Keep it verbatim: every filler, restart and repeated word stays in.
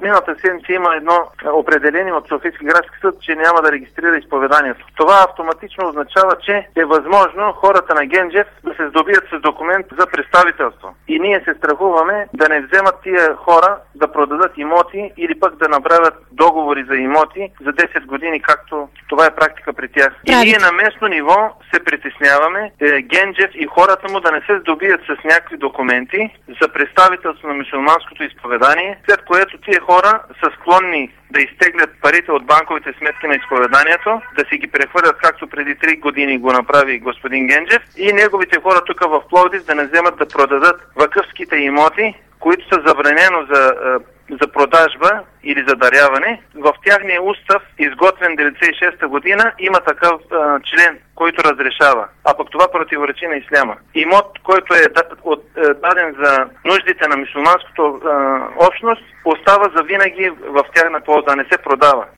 от миналата седмица има едно определение от Софийски градски съд, че няма да регистрира изповеданието. Това автоматично означава, че е възможно хората на Генджев да се здобият с документ за представителство. И ние се страхуваме да не вземат тия хора да продадат имоти или пък да направят договори за имоти за десет години, както това е практика при тях. И ние на местно ниво се притесняваме е, Генджев и хората му да не се здобият с някакви документи за представителство на мюсюлманското изповедание, след което тия хора са склонни да изтеглят парите от банковите сметки на изповеданието, да си ги прехвърлят, както преди три години го направи господин Генджев, и неговите хора тук в Пловдив да не вземат да продадат вакъфските имоти, които са забранено за, за продажба или за даряване. В тяхния устав, изготвен деветдесет и шеста година, има такъв а, член, който разрешава. А пък това противоречи на исляма. Имот, който е даден за нуждите на мюсюлманското общност, остава за винаги в тяхна полза, не се продава.